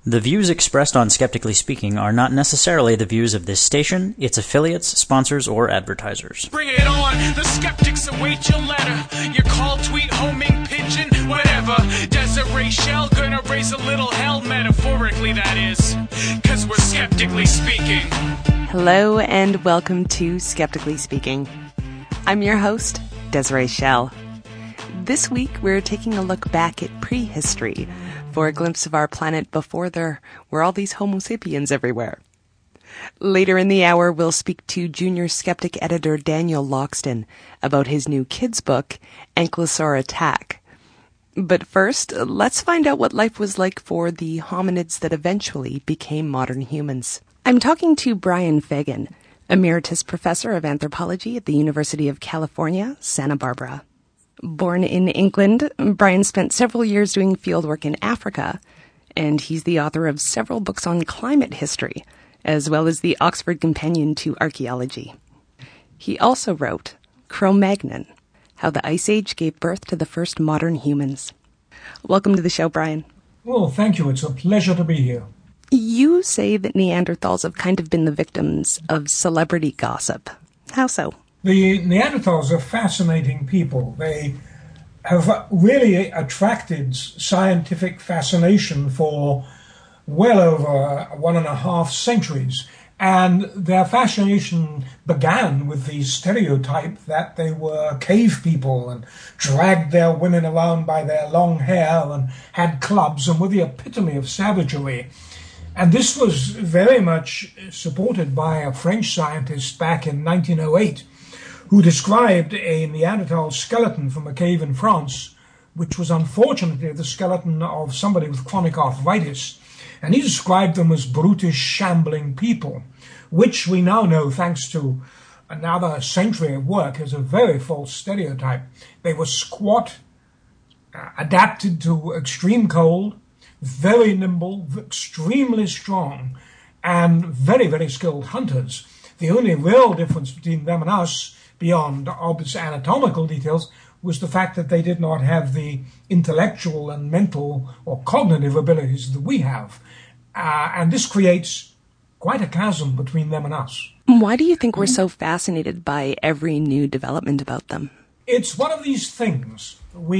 The views expressed on Skeptically Speaking are not necessarily the views of this station, its affiliates, sponsors, or advertisers. Bring it on! The skeptics await your letter. Your call, tweet, homing, pigeon, whatever. Desiree Shell gonna raise a little hell, metaphorically that is. 'Cause we're skeptically speaking. Hello and welcome to Skeptically Speaking. I'm your host, Desiree Shell. This week we're taking a look back at prehistory for a glimpse of our planet before there were all these Homo sapiens everywhere. Later in the hour, we'll speak to junior skeptic editor Daniel Loxton about his new kids' book, Ankylosaur Attack. But first, let's find out what life was like for the hominids that eventually became modern humans. I'm talking to Brian Fagan, emeritus professor of anthropology at the University of California, Santa Barbara. Born in England, Brian spent several years doing fieldwork in Africa, and he's the author of several books on climate history, as well as the Oxford Companion to Archaeology. He also wrote Cro-Magnon, How the Ice Age Gave Birth to the First Modern Humans. Welcome to the show, Brian. Well, thank you. It's a pleasure to be here. You say that Neanderthals have kind of been the victims of celebrity gossip. How so? The Neanderthals are fascinating people. They have really attracted scientific fascination for well over 1.5 centuries. And their fascination began with the stereotype that they were cave people and dragged their women around by their long hair and had clubs and were the epitome of savagery. And this was very much supported by a French scientist back in 1908, who described a Neanderthal skeleton from a cave in France, which was unfortunately the skeleton of somebody with chronic arthritis. And he described them as brutish, shambling people, which we now know, thanks to another century of work, is a very false stereotype. They were squat, adapted to extreme cold, very nimble, extremely strong, and very, very skilled hunters. The only real difference between them and us, beyond obvious anatomical details, was the fact that they did not have the intellectual and mental or cognitive abilities that we have. And this creates quite a chasm between them and us. Why do you think we're so fascinated by every new development about them? It's one of these things.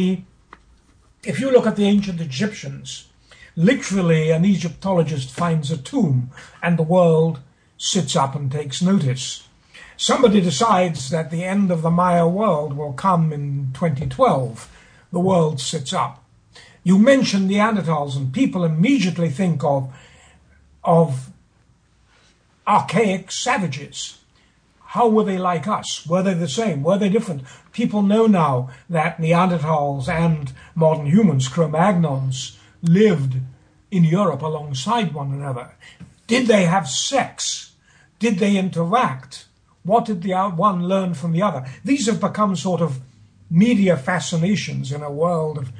If you look at the ancient Egyptians, literally an Egyptologist finds a tomb and the world sits up and takes notice. Somebody decides that the end of the Maya world will come in 2012. The world sits up. You mention Neanderthals and people immediately think of archaic savages. How were they like us? Were they the same? Were they different? People know now that Neanderthals and modern humans, Cro-Magnons, lived in Europe alongside one another. Did they have sex? Did they interact? What did the one learn from the other? These have become sort of media fascinations in a world of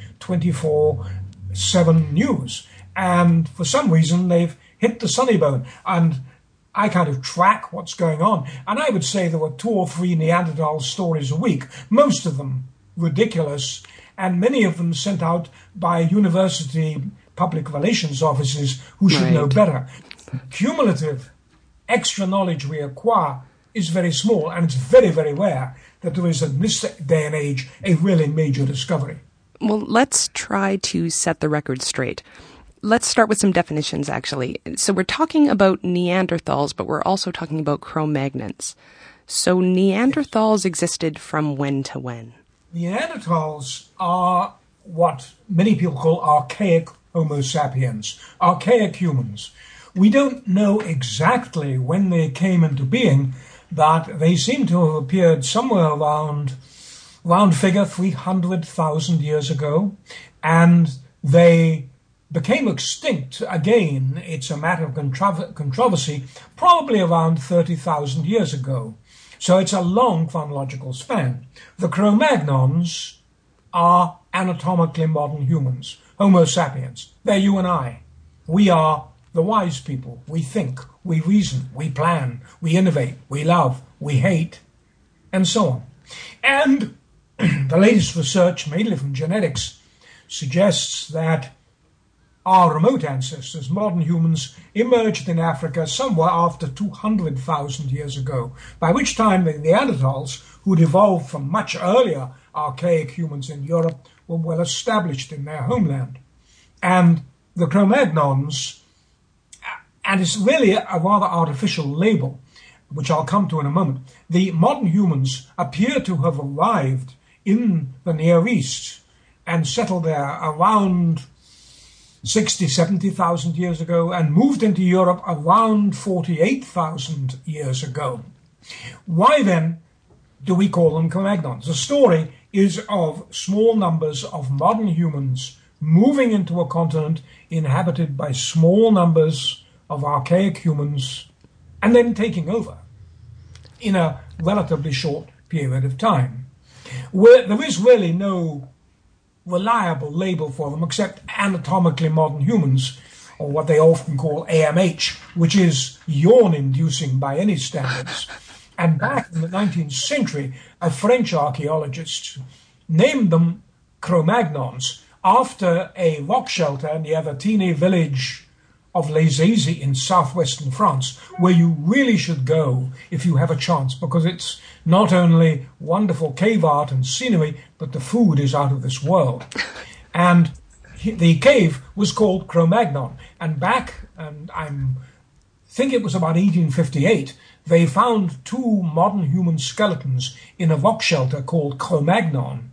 24/7 news. And for some reason, they've hit the sunny bone. And I kind of track what's going on. And I would say there were 2 or 3 Neanderthal stories a week, most of them ridiculous, and many of them sent out by university public relations offices who should know better. Cumulative extra knowledge we acquire is very small, and it's very, very rare that there is, in this day and age, a really major discovery. Well, let's try to set the record straight. Let's start with some definitions, actually. So we're talking about Neanderthals, but we're also talking about Cro-Magnons. So Neanderthals existed from when to when? Neanderthals are what many people call archaic Homo sapiens, archaic humans. We don't know exactly when they came into being, but they seem to have appeared somewhere around, round figure, 300,000 years ago, and they became extinct again, it's a matter of controversy, probably around 30,000 years ago. So it's a long chronological span. The Cro-Magnons are anatomically modern humans, Homo sapiens. They're you and I. We are the wise people. We think, we reason, we plan, we innovate, we love, we hate, and so on. And the latest research, mainly from genetics, suggests that our remote ancestors, modern humans, emerged in Africa somewhere after 200,000 years ago, by which time the Neanderthals, who'd evolved from much earlier archaic humans in Europe, were well established in their homeland. And the Cro-Magnons, and it's really a rather artificial label, which I'll come to in a moment, the modern humans appear to have arrived in the Near East and settled there around 60, 70,000 years ago and moved into Europe around 48,000 years ago. Why then do we call them Cro-Magnons? The story is of small numbers of modern humans moving into a continent inhabited by small numbers of archaic humans and then taking over in a relatively short period of time. Where there is really no reliable label for them except anatomically modern humans, or what they often call AMH, which is yawn-inducing by any standards. And back in the 19th century, a French archaeologist named them Cro-Magnons after a rock shelter near the teeny village of Les Aisies in southwestern France, where you really should go if you have a chance, because it's not only wonderful cave art and scenery, but the food is out of this world. And the cave was called Cro-Magnon. And I think it was about 1858, they found two modern human skeletons in a rock shelter called Cro-Magnon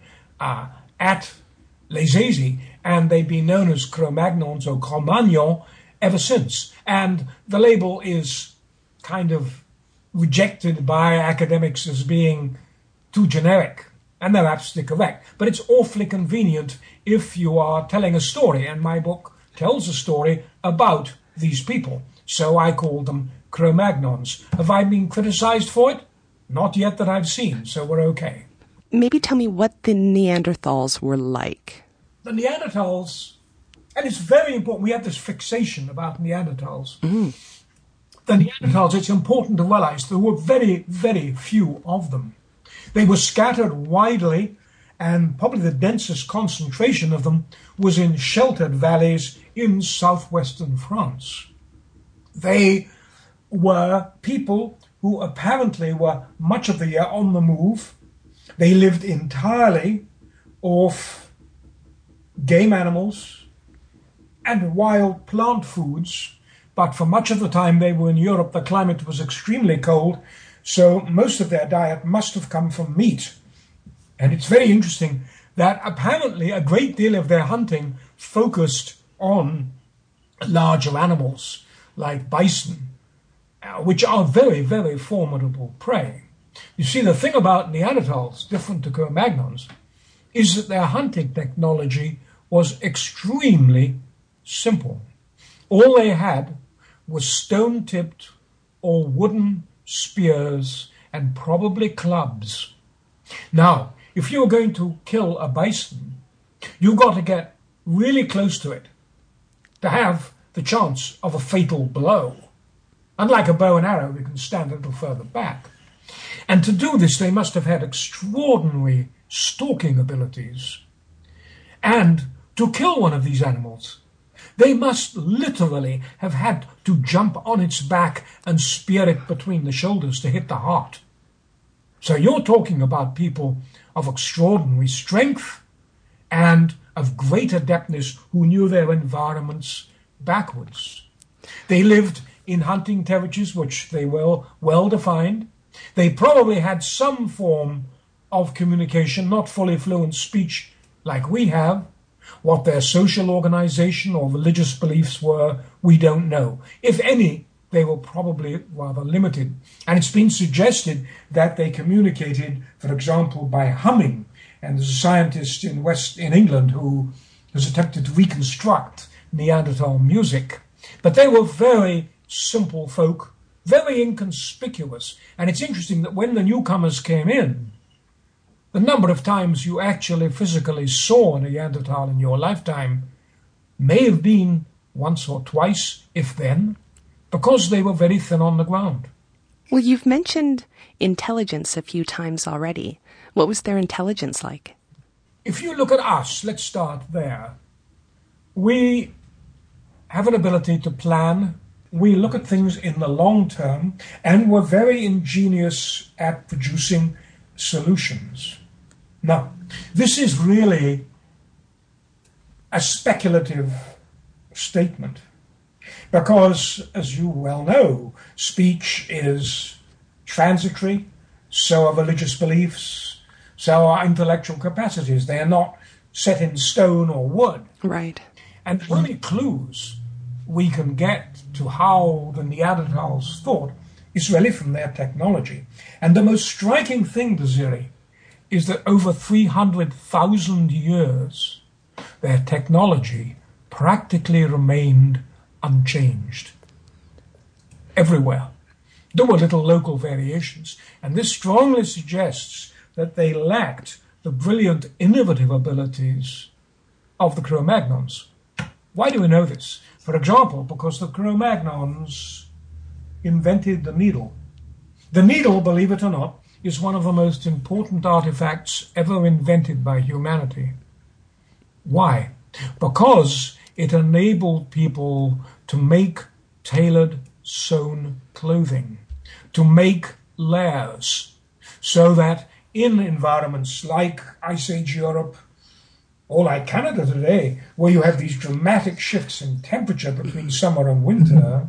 at Les Aisies, and they've been known as Cro-Magnons or Cro-Magnons ever since. And the label is kind of rejected by academics as being too generic, and they're absolutely correct. But it's awfully convenient if you are telling a story, and my book tells a story about these people. So I called them Cro-Magnons. Have I been criticized for it? Not yet that I've seen, so we're okay. Maybe tell me what the Neanderthals were like. The Neanderthals, and it's very important, we have this fixation about Neanderthals. The Neanderthals, it's important to realize there were very, very few of them. They were scattered widely, and probably the densest concentration of them was in sheltered valleys in southwestern France. They were people who apparently were much of the year on the move. They lived entirely off game animals and wild plant foods, but for much of the time they were in Europe, the climate was extremely cold, so most of their diet must have come from meat. And it's very interesting that apparently a great deal of their hunting focused on larger animals like bison, which are very, very formidable prey. You see, the thing about Neanderthals, different to Cro-Magnons, is that their hunting technology was extremely simple. All they had was stone-tipped or wooden spears and probably clubs. Now, if you're going to kill a bison, you've got to get really close to it to have the chance of a fatal blow. Unlike a bow and arrow, you can stand a little further back. And to do this, they must have had extraordinary stalking abilities. And to kill one of these animals, they must literally have had to jump on its back and spear it between the shoulders to hit the heart. So you're talking about people of extraordinary strength and of great adeptness who knew their environments backwards. They lived in hunting territories which they were well defined. They probably had some form of communication, not fully fluent speech like we have. What their social organization or religious beliefs were, we don't know. If any, they were probably rather limited. And it's been suggested that they communicated, for example, by humming. And there's a scientist in England who has attempted to reconstruct Neanderthal music. But they were very simple folk, very inconspicuous. And it's interesting that when the newcomers came in, the number of times you actually physically saw a Neanderthal in your lifetime may have been once or twice, if then, because they were very thin on the ground. Well, you've mentioned intelligence a few times already. What was their intelligence like? If you look at us, let's start there. We have an ability to plan. We look at things in the long term, and we're very ingenious at producing solutions. Now, this is really a speculative statement because, as you well know, speech is transitory, so are religious beliefs, so are intellectual capacities. They are not set in stone or wood. Right. And the only clues we can get to how the Neanderthals thought is really from their technology. And the most striking thing, Desiree, is that over 300,000 years, their technology practically remained unchanged. Everywhere. There were little local variations, and this strongly suggests that they lacked the brilliant innovative abilities of the Cro-Magnons. Why do we know this? For example, because the Cro-Magnons invented the needle. The needle, believe it or not, is one of the most important artifacts ever invented by humanity. Why? Because it enabled people to make tailored, sewn clothing, to make layers, so that in environments like Ice Age Europe, or like Canada today, where you have these dramatic shifts in temperature between summer and winter,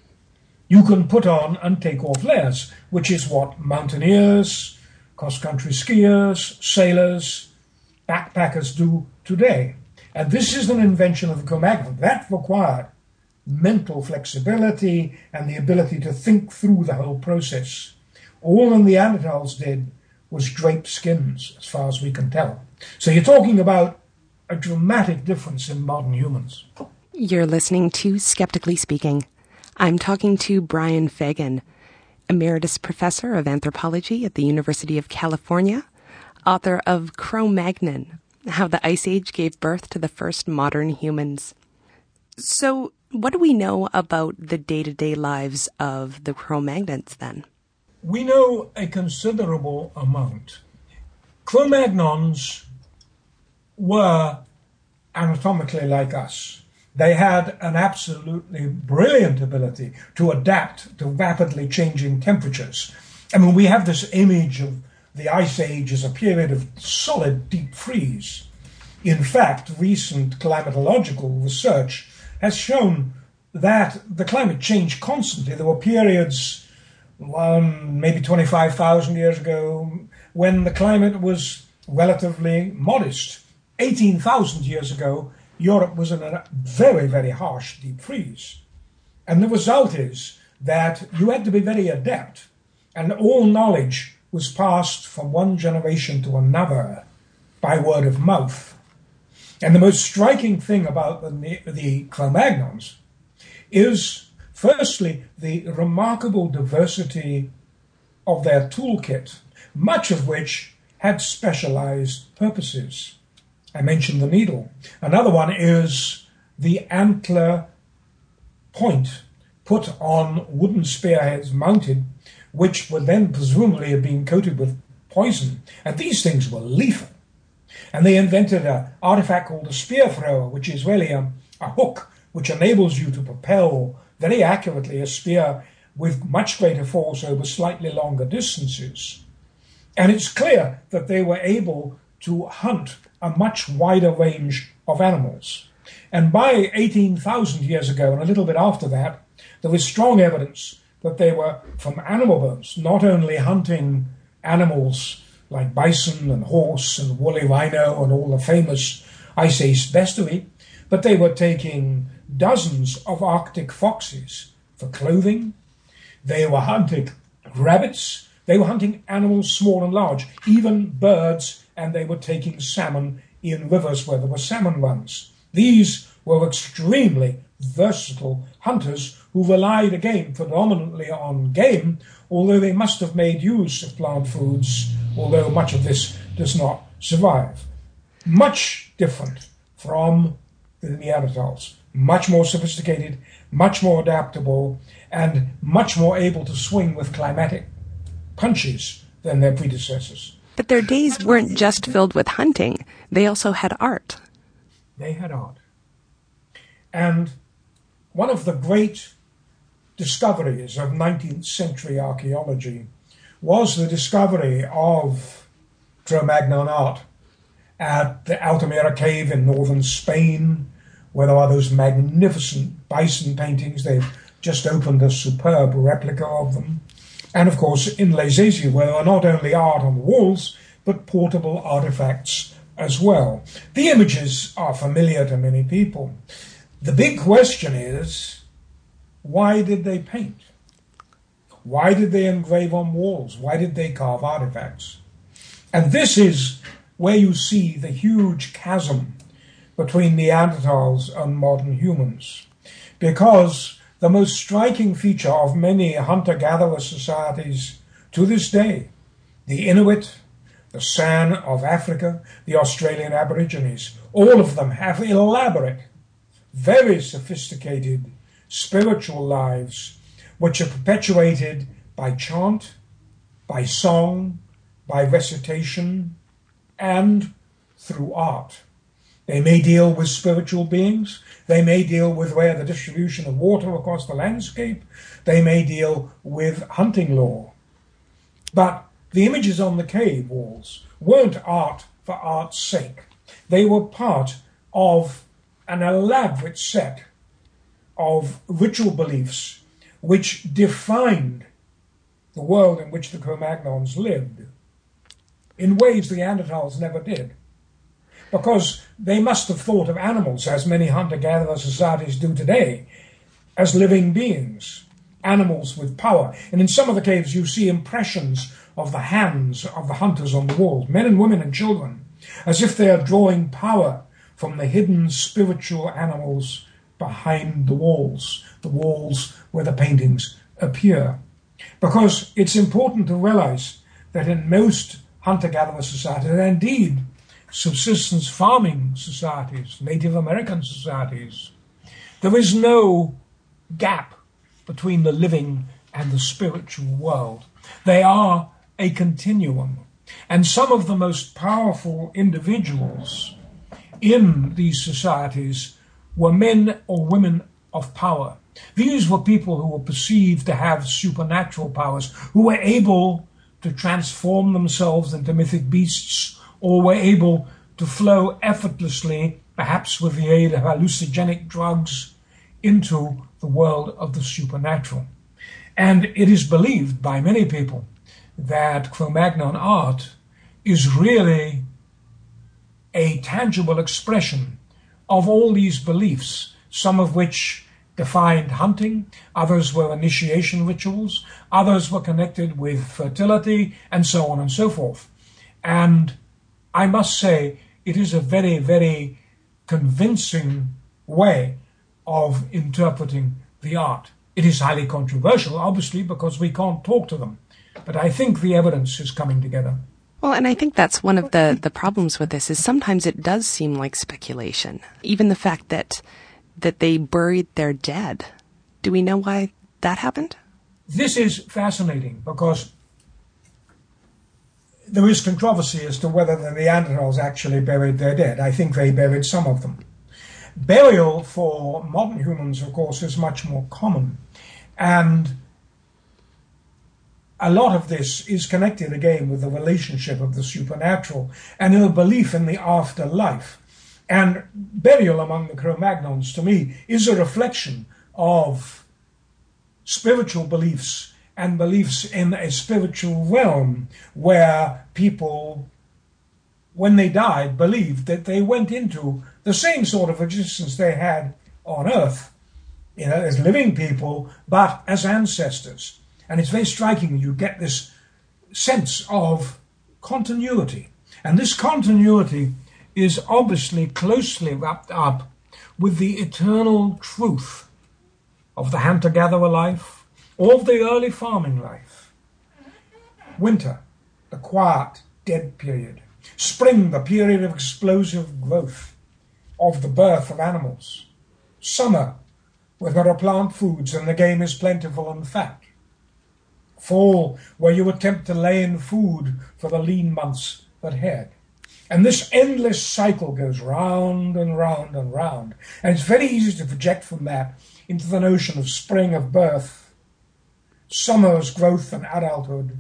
you can put on and take off layers, which is what mountaineers, cross-country skiers, sailors, backpackers do today. And this is an invention of the Cro-Magnon. That required mental flexibility and the ability to think through the whole process. All the Neanderthals did was drape skins, as far as we can tell. So you're talking about a dramatic difference in modern humans. You're listening to Skeptically Speaking. I'm talking to Brian Fagan, Emeritus Professor of Anthropology at the University of California, author of Cro-Magnon, How the Ice Age Gave Birth to the First Modern Humans. So what do we know about the day-to-day lives of the Cro-Magnons then? We know a considerable amount. Cro-Magnons were anatomically like us. They had an absolutely brilliant ability to adapt to rapidly changing temperatures. I mean, we have this image of the Ice Age as a period of solid deep freeze. In fact, recent climatological research has shown that the climate changed constantly. There were periods, maybe 25,000 years ago, when the climate was relatively modest. 18,000 years ago, Europe was in a very, very harsh deep freeze. And the result is that you had to be very adept, and all knowledge was passed from one generation to another by word of mouth. And the most striking thing about the Cro-Magnons is, firstly, the remarkable diversity of their toolkit, much of which had specialized purposes. I mentioned the needle. Another one is the antler point put on wooden spearheads mounted, which would then presumably have been coated with poison. And these things were lethal. And they invented an artifact called a spear thrower, which is really a hook which enables you to propel very accurately a spear with much greater force over slightly longer distances. And it's clear that they were able to hunt a much wider range of animals. And by 18,000 years ago, and a little bit after that, there was strong evidence that they were from animal bones, not only hunting animals like bison and horse and woolly rhino and all the famous Ice Age bestiary, but they were taking dozens of Arctic foxes for clothing. They were hunting rabbits. They were hunting animals small and large, even birds, and they were taking salmon in rivers where there were salmon runs. These were extremely versatile hunters who relied again predominantly on game, although they must have made use of plant foods, although much of this does not survive. Much different from the Neanderthals. Much more sophisticated, much more adaptable, and much more able to swing with climatic punches than their predecessors. But their days weren't just filled with hunting. They also had art. They had art. And one of the great discoveries of 19th century archaeology was the discovery of Cro-Magnon art at the Altamira cave in northern Spain, where there are those magnificent bison paintings. They've just opened a superb replica of them. And of course in Les Aisies, where there are not only art on the walls, but portable artifacts as well. The images are familiar to many people. The big question is, why did they paint? Why did they engrave on walls? Why did they carve artifacts? And this is where you see the huge chasm between Neanderthals and modern humans. Because the most striking feature of many hunter-gatherer societies to this day, the Inuit, the San of Africa, the Australian Aborigines, all of them have elaborate, very sophisticated spiritual lives which are perpetuated by chant, by song, by recitation, and through art. They may deal with spiritual beings. They may deal with the distribution of water across the landscape. They may deal with hunting law. But the images on the cave walls weren't art for art's sake. They were part of an elaborate set of ritual beliefs which defined the world in which the Cro-Magnons lived in ways the Neanderthals never did. Because they must have thought of animals, as many hunter-gatherer societies do today, as living beings, animals with power. And in some of the caves you see impressions of the hands of the hunters on the walls, men and women and children, as if they are drawing power from the hidden spiritual animals behind the walls where the paintings appear. Because it's important to realize that in most hunter-gatherer societies, and indeed subsistence farming societies, Native American societies, there is no gap between the living and the spiritual world. They are a continuum. And some of the most powerful individuals in these societies were men or women of power. These were people who were perceived to have supernatural powers, who were able to transform themselves into mythic beasts, or were able to flow effortlessly, perhaps with the aid of hallucinogenic drugs, into the world of the supernatural. And it is believed by many people that Cro-Magnon art is really a tangible expression of all these beliefs, some of which defined hunting, others were initiation rituals, others were connected with fertility, and so on and so forth. And I must say, it is a very, very convincing way of interpreting the art. It is highly controversial, obviously, because we can't talk to them. But I think the evidence is coming together. Well, and I think that's one of the problems with this is sometimes it does seem like speculation. Even the fact that they buried their dead. Do we know why that happened? This is fascinating because there is controversy as to whether the Neanderthals actually buried their dead. I think they buried some of them. Burial for modern humans, of course, is much more common. And a lot of this is connected again with the relationship of the supernatural and a belief in the afterlife. And burial among the Cro-Magnons, to me, is a reflection of spiritual beliefs and beliefs in a spiritual realm where people, when they died, believed that they went into the same sort of existence they had on Earth, as living people, but as ancestors. And it's very striking. You get this sense of continuity. And this continuity is obviously closely wrapped up with the eternal truth of the hunter-gatherer life, of the early farming life. Winter, the quiet, dead period. Spring, the period of explosive growth, of the birth of animals. Summer, where there are plant foods and the game is plentiful and fat. Fall, where you attempt to lay in food for the lean months ahead. And this endless cycle goes round and round and round. And it's very easy to project from that into the notion of spring of birth, summer as growth and adulthood,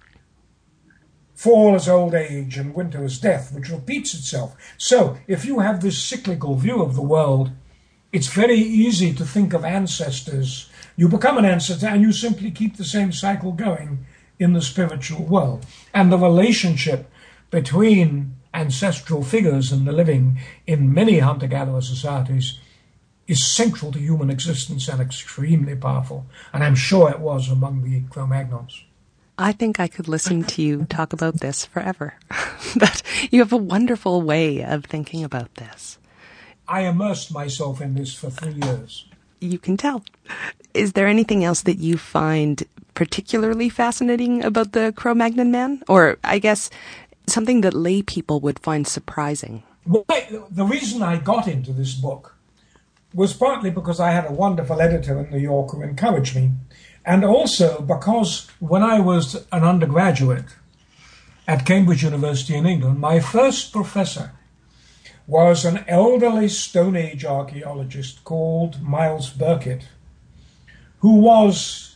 fall as old age, and winter as death, which repeats itself. So if you have this cyclical view of the world, it's very easy to think of ancestors. You become an ancestor and you simply keep the same cycle going in the spiritual world. And the relationship between ancestral figures and the living in many hunter-gatherer societies is central to human existence and extremely powerful. And I'm sure it was among the Cro-Magnons. I think I could listen to you talk about this forever. But you have a wonderful way of thinking about this. I immersed myself in this for 3 years. You can tell. Is there anything else that you find particularly fascinating about the Cro-Magnon man? Or, I guess, something that lay people would find surprising? Well, the reason I got into this book was partly because I had a wonderful editor in New York who encouraged me, and also because when I was an undergraduate at Cambridge University in England, my first professor was an elderly Stone Age archaeologist called Miles Burkitt, who was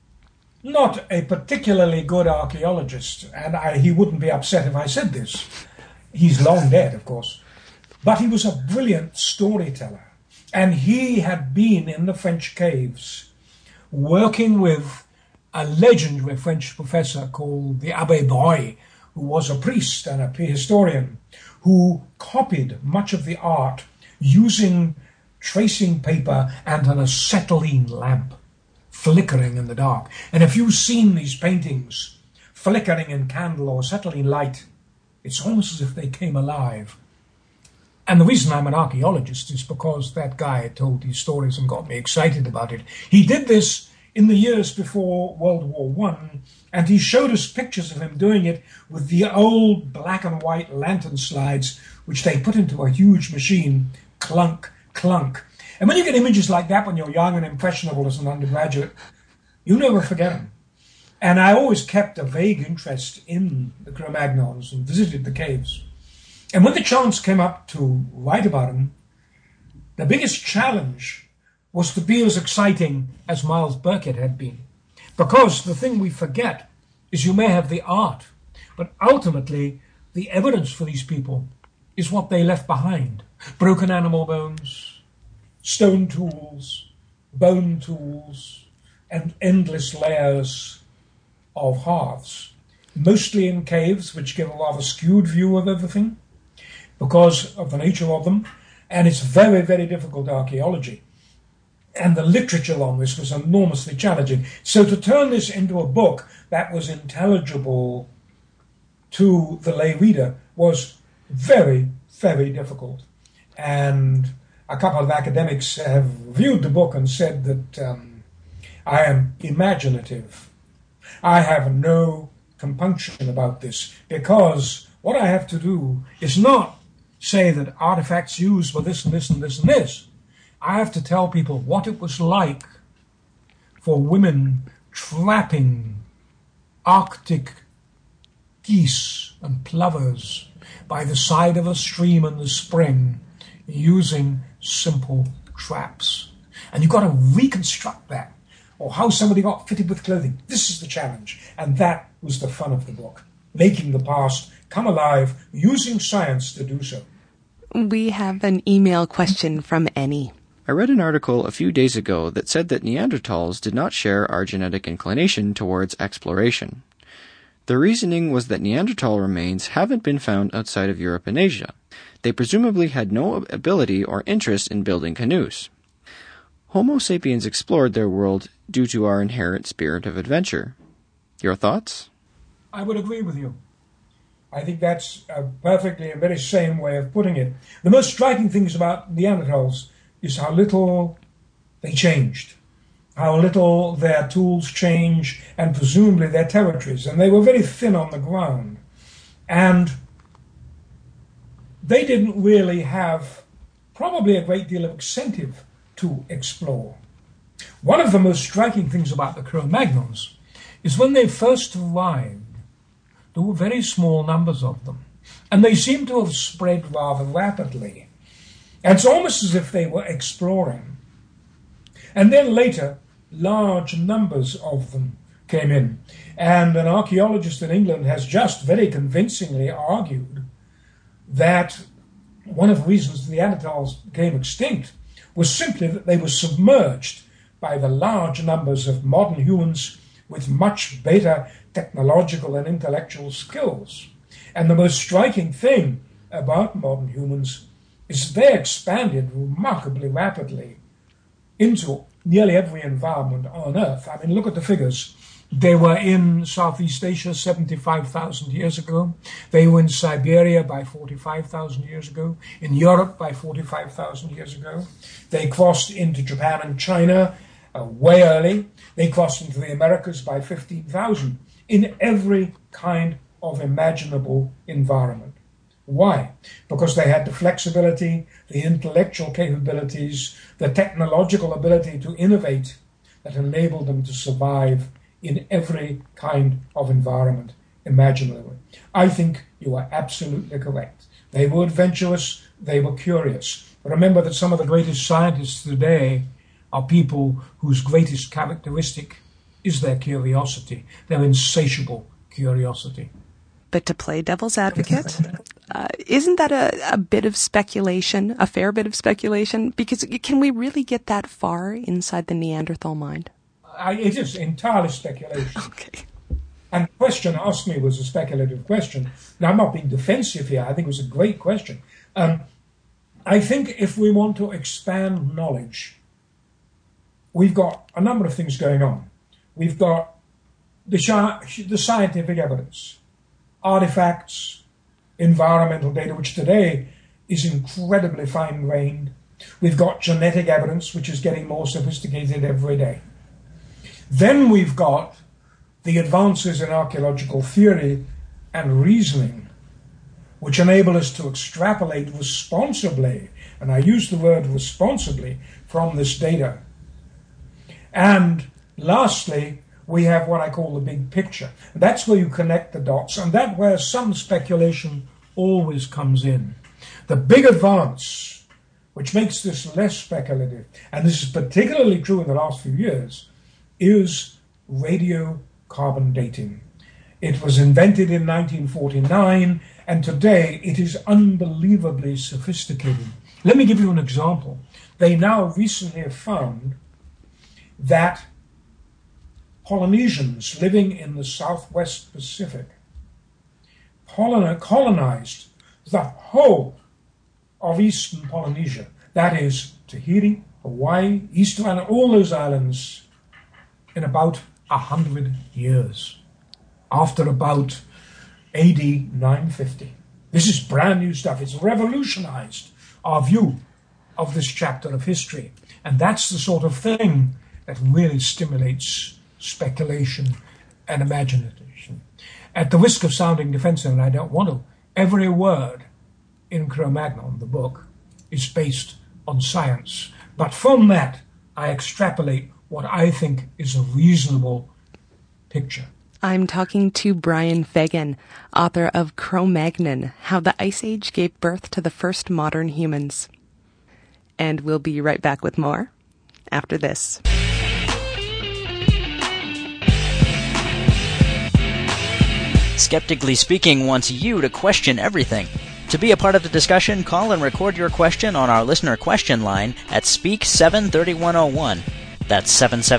not a particularly good archaeologist, and he wouldn't be upset if I said this. He's long dead, of course. But he was a brilliant storyteller, and he had been in the French caves working with a legendary French professor called the Abbé Breuil, who was a priest and a prehistorian, who copied much of the art using tracing paper and an acetylene lamp flickering in the dark. And if you've seen these paintings flickering in candle or acetylene light, it's almost as if they came alive. And the reason I'm an archaeologist is because that guy told these stories and got me excited about it. He did this in the years before World War I, and he showed us pictures of him doing it with the old black and white lantern slides, which they put into a huge machine, clunk, clunk. And when you get images like that when you're young and impressionable as an undergraduate, you never forget them. And I always kept a vague interest in the Cro-Magnons and visited the caves. And when the chance came up to write about them, the biggest challenge was to be as exciting as Miles Burkitt had been. Because the thing we forget is you may have the art, but ultimately the evidence for these people is what they left behind. Broken animal bones, stone tools, bone tools, and endless layers of hearths, mostly in caves, which give a rather skewed view of everything because of the nature of them, and it's very, very difficult archaeology. And the literature on this was enormously challenging. So to turn this into a book that was intelligible to the lay reader was very, very difficult. And a couple of academics have reviewed the book and said that I am imaginative. I have no compunction about this, because what I have to do is not say that artifacts used were this and this and this and this. I have to tell people what it was like for women trapping Arctic geese and plovers by the side of a stream in the spring using simple traps. And you've got to reconstruct that, or how somebody got fitted with clothing. This is the challenge. And that was the fun of the book, making the past come alive, using science to do so. We have an email question from Annie. I read an article a few days ago that said that Neanderthals did not share our genetic inclination towards exploration. The reasoning was that Neanderthal remains haven't been found outside of Europe and Asia. They presumably had no ability or interest in building canoes. Homo sapiens explored their world due to our inherent spirit of adventure. Your thoughts? I would agree with you. I think that's a very sane way of putting it. The most striking things about Neanderthals is how little they changed, how little their tools change, and presumably their territories. And they were very thin on the ground. And they didn't really have probably a great deal of incentive to explore. One of the most striking things about the Cro-Magnons is when they first arrived, there were very small numbers of them, and they seem to have spread rather rapidly. And it's almost as if they were exploring. And then later, large numbers of them came in. And an archaeologist in England has just very convincingly argued that one of the reasons the Neanderthals became extinct was simply that they were submerged by the large numbers of modern humans with much better technological and intellectual skills. And the most striking thing about modern humans is they expanded remarkably rapidly into nearly every environment on Earth. I mean, look at the figures. They were in Southeast Asia 75,000 years ago. They were in Siberia by 45,000 years ago. In Europe by 45,000 years ago. They crossed into Japan and China way early. They crossed into the Americas by 15,000 in every kind of imaginable environment. Why? Because they had the flexibility, the intellectual capabilities, the technological ability to innovate that enabled them to survive in every kind of environment imaginable. I think you are absolutely correct. They were adventurous, they were curious. Remember that some of the greatest scientists today are people whose greatest characteristic is their curiosity, their insatiable curiosity. But to play devil's advocate, isn't that a bit of speculation, a fair bit of speculation? Because can we really get that far inside the Neanderthal mind? It is entirely speculation. Okay. And the question asked me was a speculative question. Now, I'm not being defensive here. I think it was a great question. I think if we want to expand knowledge, we've got a number of things going on. We've got the scientific evidence, artifacts, environmental data, which today is incredibly fine-grained. We've got genetic evidence, which is getting more sophisticated every day. Then we've got the advances in archaeological theory and reasoning, which enable us to extrapolate responsibly, and I use the word responsibly, from this data. And lastly, we have what I call the big picture. That's where you connect the dots, and that's where some speculation always comes in. The big advance, which makes this less speculative, and this is particularly true in the last few years, is radiocarbon dating. It was invented in 1949, and today it is unbelievably sophisticated. Let me give you an example. They now recently have found that Polynesians living in the Southwest Pacific colonized the whole of eastern Polynesia. That is Tahiti, Hawaii, Easter Island, all those islands in about 100 years, after about AD 950. This is brand new stuff. It's revolutionized our view of this chapter of history. And that's the sort of thing that really stimulates speculation and imagination. At the risk of sounding defensive, and I don't want to, every word in Cro-Magnon, the book, is based on science. But from that, I extrapolate what I think is a reasonable picture. I'm talking to Brian Fagan, author of Cro-Magnon, How the Ice Age Gave Birth to the First Modern Humans. And we'll be right back with more after this. Skeptically Speaking wants you to question everything. To be a part of the discussion, call and record your question on our listener question line at Speak 73101. That's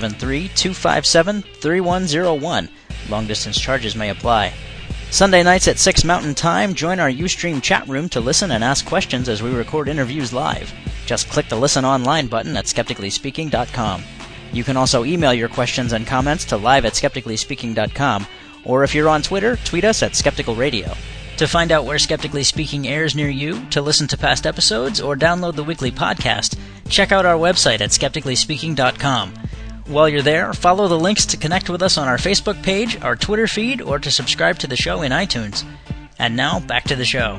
773-257-3101. Long-distance charges may apply. Sunday nights at 6 Mountain Time, join our Ustream chat room to listen and ask questions as we record interviews live. Just click the Listen Online button at skepticallyspeaking.com. You can also email your questions and comments to live@skepticallyspeaking.com, or if you're on Twitter, tweet us at Skeptical Radio. To find out where Skeptically Speaking airs near you, to listen to past episodes, or download the weekly podcast, check out our website at skepticallyspeaking.com. While you're there, follow the links to connect with us on our Facebook page, our Twitter feed, or to subscribe to the show in iTunes. And now, back to the show.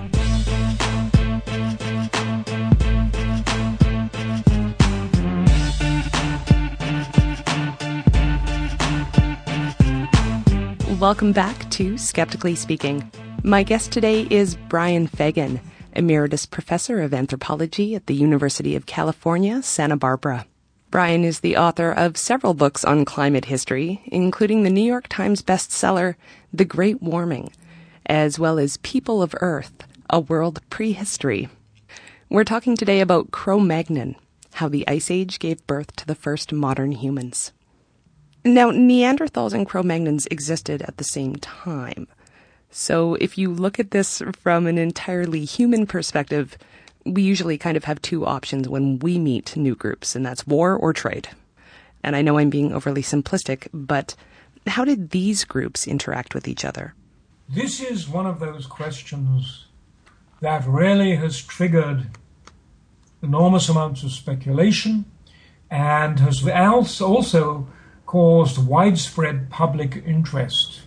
Welcome back to Skeptically Speaking. My guest today is Brian Fagan, Emeritus Professor of Anthropology at the University of California, Santa Barbara. Brian is the author of several books on climate history, including the New York Times bestseller, The Great Warming, as well as People of Earth, A World Prehistory. We're talking today about Cro-Magnon, how the Ice Age gave birth to the first modern humans. Now, Neanderthals and Cro-Magnons existed at the same time. So if you look at this from an entirely human perspective, we usually kind of have two options when we meet new groups, and that's war or trade. And I know I'm being overly simplistic, but how did these groups interact with each other? This is one of those questions that really has triggered enormous amounts of speculation and has also caused widespread public interest.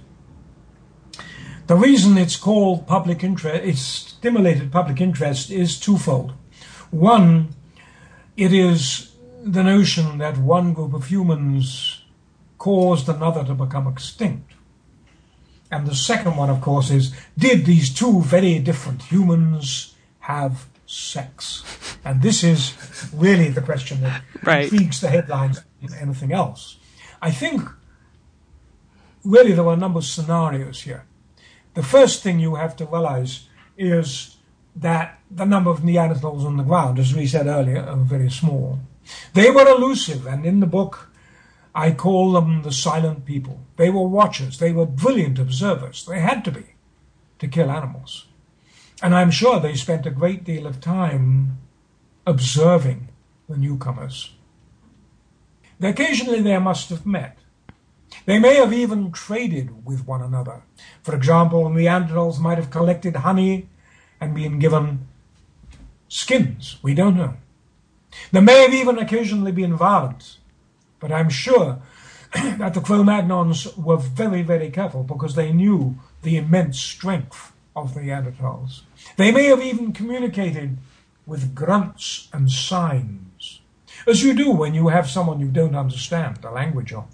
The reason it's called public interest, it's stimulated public interest, is twofold. One, it is the notion that one group of humans caused another to become extinct. And the second one, of course, is, did these two very different humans have sex? And this is really the question that intrigues the headlines more than anything else. I think really there are a number of scenarios here. The first thing you have to realize is that the number of Neanderthals on the ground, as we said earlier, are very small. They were elusive, and in the book I call them the silent people. They were watchers. They were brilliant observers. They had to be, to kill animals. And I'm sure they spent a great deal of time observing the newcomers. Occasionally they must have met. They may have even traded with one another. For example, Neanderthals might have collected honey and been given skins. We don't know. There may have even occasionally been violence. But I'm sure that the Cro-Magnons were very, very careful because they knew the immense strength of the Neanderthals. They may have even communicated with grunts and signs, as you do when you have someone you don't understand the language of.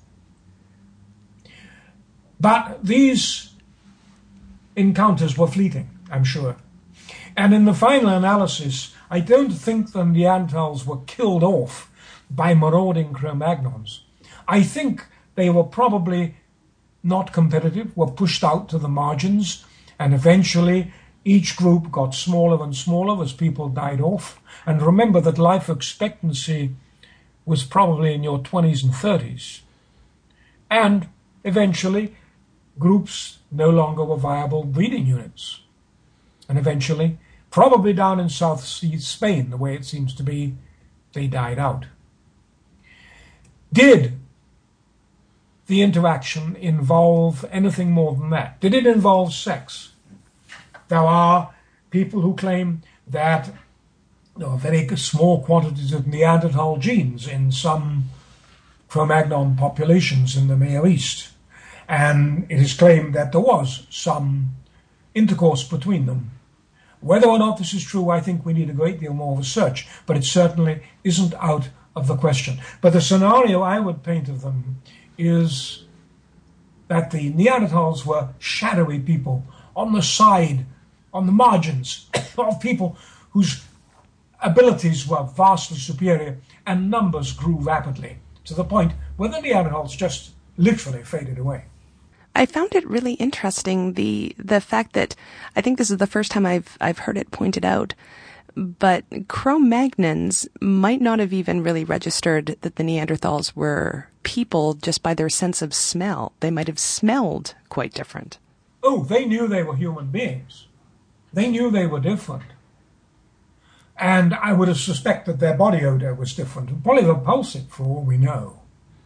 But these encounters were fleeting, I'm sure. And in the final analysis, I don't think the Neanderthals were killed off by marauding Cro-Magnons. I think they were probably not competitive, were pushed out to the margins, and eventually each group got smaller and smaller as people died off. And remember that life expectancy was probably in your 20s and 30s. And eventually groups no longer were viable breeding units. And eventually, probably down in South Spain, the way it seems to be, they died out. Did the interaction involve anything more than that? Did it involve sex? There are people who claim that there are very small quantities of Neanderthal genes in some Cro-Magnon populations in the Near East. And it is claimed that there was some intercourse between them. Whether or not this is true, I think we need a great deal more research, but it certainly isn't out of the question. But the scenario I would paint of them is that the Neanderthals were shadowy people on the side, on the margins of people whose abilities were vastly superior and numbers grew rapidly to the point where the Neanderthals just literally faded away. I found it really interesting, the fact that I think this is the first time I've heard it pointed out, but Cro-Magnons might not have even really registered that the Neanderthals were people just by their sense of smell. They might have smelled quite different. Oh, they knew they were human beings. They knew they were different. And I would have suspected their body odor was different, and probably repulsive for all we know.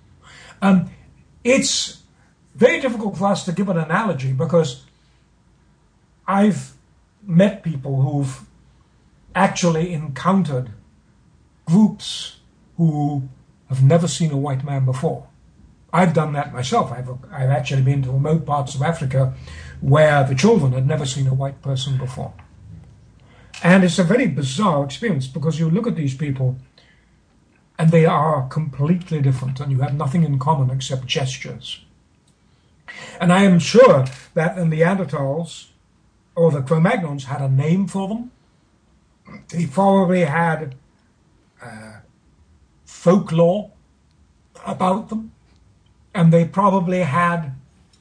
It's very difficult for us to give an analogy because I've met people who've actually encountered groups who have never seen a white man before. I've done that myself. I've actually been to remote parts of Africa where the children had never seen a white person before. And it's a very bizarre experience because you look at these people and they are completely different and you have nothing in common except gestures. And I am sure that the Neanderthals or the Cro-Magnons had a name for them. They probably had folklore about them, and they probably had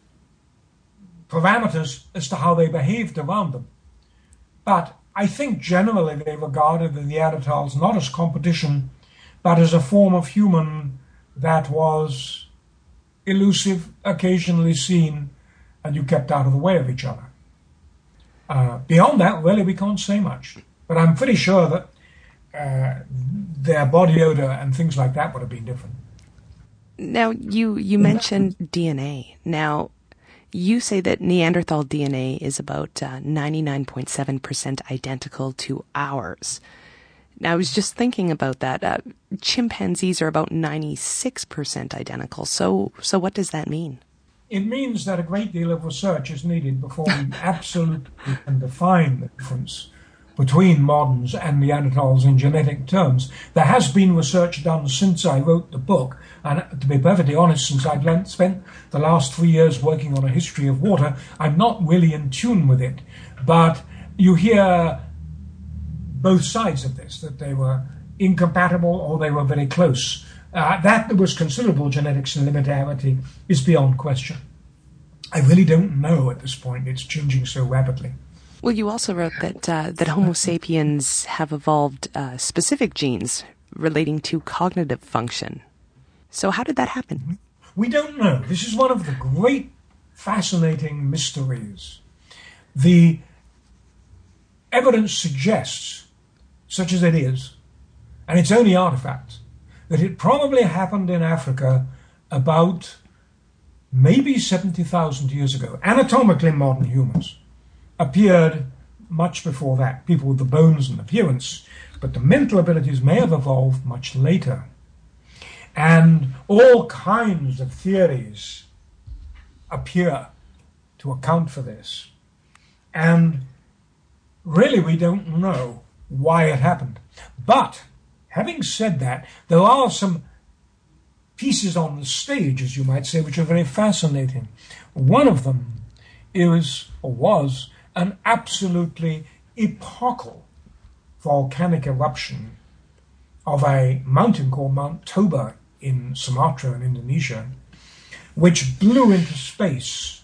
parameters as to how they behaved around them. But I think generally they regarded the Neanderthals not as competition, but as a form of human that was elusive, occasionally seen, and you kept out of the way of each other. Beyond that, really, we can't say much. But I'm pretty sure that their body odor and things like that would have been different. Now, you mentioned DNA. Now, you say that Neanderthal DNA is about 99.7% identical to ours. Now, I was just thinking about that. Chimpanzees are about 96% identical. So what does that mean? It means that a great deal of research is needed before we absolutely can define the difference between moderns and Neanderthals in genetic terms. There has been research done since I wrote the book, and to be perfectly honest, since I've spent the last 3 years working on a history of water, I'm not really in tune with it. But you hear both sides of this, that they were incompatible or they were very close. That there was considerable genetic similarity is beyond question. I really don't know at this point. It's changing so rapidly. Well, you also wrote that Homo sapiens have evolved specific genes relating to cognitive function. So how did that happen? We don't know. This is one of the great fascinating mysteries. The evidence suggests, such as it is, and it's only artifacts, that it probably happened in Africa about maybe 70,000 years ago. Anatomically, modern humans appeared much before that, people with the bones and appearance, but the mental abilities may have evolved much later. And all kinds of theories appear to account for this. And really, we don't know why it happened. But having said that, there are some pieces on the stage, as you might say, which are very fascinating. One of them was an absolutely epochal volcanic eruption of a mountain called Mount Toba in Sumatra in Indonesia, which blew into space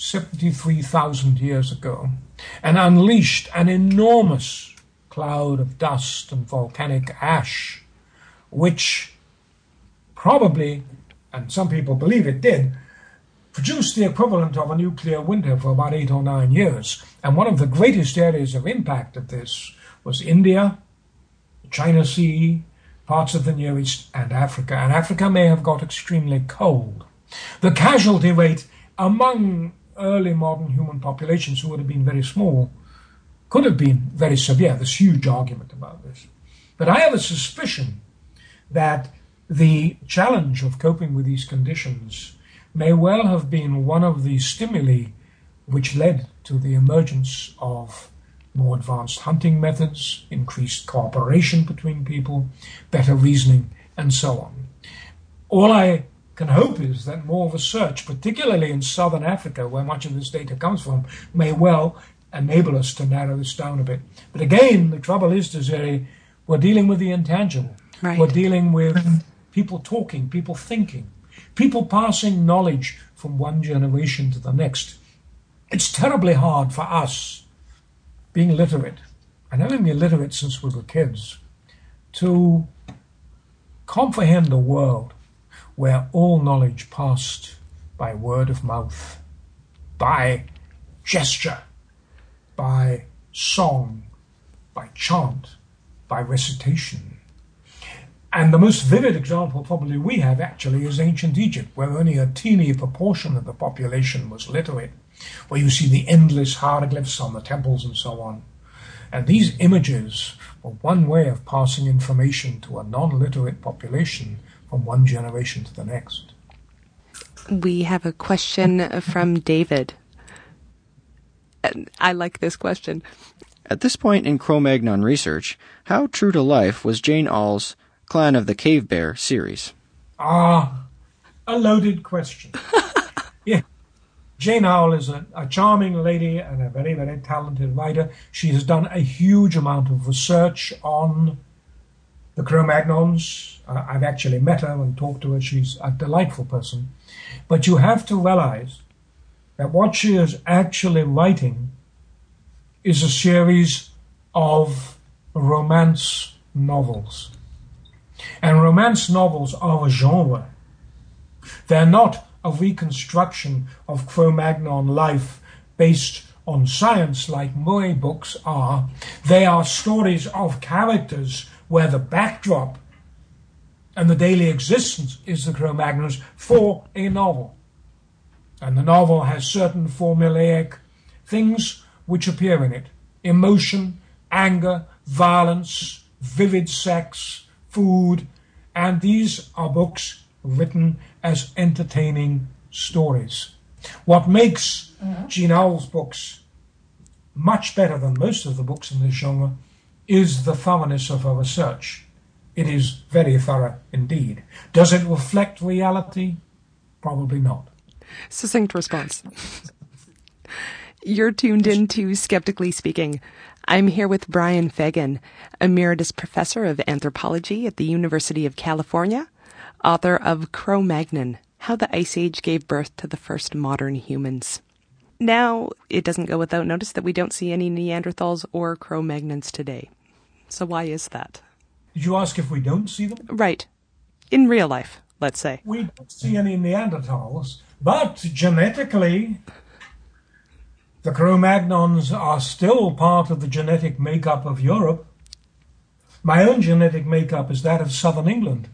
73,000 years ago and unleashed an enormous cloud of dust and volcanic ash, which probably, and some people believe it did, produced the equivalent of a nuclear winter for about 8 or 9 years. And one of the greatest areas of impact of this was India, the China Sea, parts of the Near East, and Africa. And Africa may have got extremely cold. The casualty rate among early modern human populations, who would have been very small, could have been very severe. There's huge argument about this. But I have a suspicion that the challenge of coping with these conditions may well have been one of the stimuli which led to the emergence of more advanced hunting methods, increased cooperation between people, better reasoning, and so on. All I can hope is that more research, particularly in southern Africa, where much of this data comes from, may well enable us to narrow this down a bit. But again, the trouble is, Desiree, we're dealing with the intangible. Right. We're dealing with people talking, people thinking, people passing knowledge from one generation to the next. It's terribly hard for us, being literate, and having been literate since we were kids, to comprehend a world where all knowledge passed by word of mouth, by gesture, by song, by chant, by recitation. And the most vivid example probably we have actually is ancient Egypt, where only a teeny proportion of the population was literate, where you see the endless hieroglyphs on the temples and so on. And these images were one way of passing information to a non-literate population from one generation to the next. We have a question from David. I like this question. At this point in Cro-Magnon research, how true to life was Jane Auel's Clan of the Cave Bear series? A loaded question. Yeah. Jane Auel is a charming lady and a very, very talented writer. She has done a huge amount of research on the Cro-Magnons. I've actually met her and talked to her. She's a delightful person. But you have to realize that what she is actually writing is a series of romance novels. And romance novels are a genre. They're not a reconstruction of Cro-Magnon life based on science like Murray books are. They are stories of characters where the backdrop and the daily existence is the Cro-Magnons for a novel. And the novel has certain formulaic things which appear in it. Emotion, anger, violence, vivid sex, food, and these are books written as entertaining stories. What makes Jean Auel's books much better than most of the books in this genre is the thoroughness of her research. It is very thorough indeed. Does it reflect reality? Probably not. Succinct response. You're tuned into Skeptically Speaking. I'm here with Brian Fagan, Emeritus Professor of Anthropology at the University of California, author of Cro-Magnon, How the Ice Age Gave Birth to the First Modern Humans. Now, it doesn't go without notice that we don't see any Neanderthals or Cro-Magnons today. So why is that? Did you ask if we don't see them? Right. In real life, let's say. We don't see any Neanderthals, but genetically, the Cro-Magnons are still part of the genetic makeup of Europe. My own genetic makeup is that of southern England,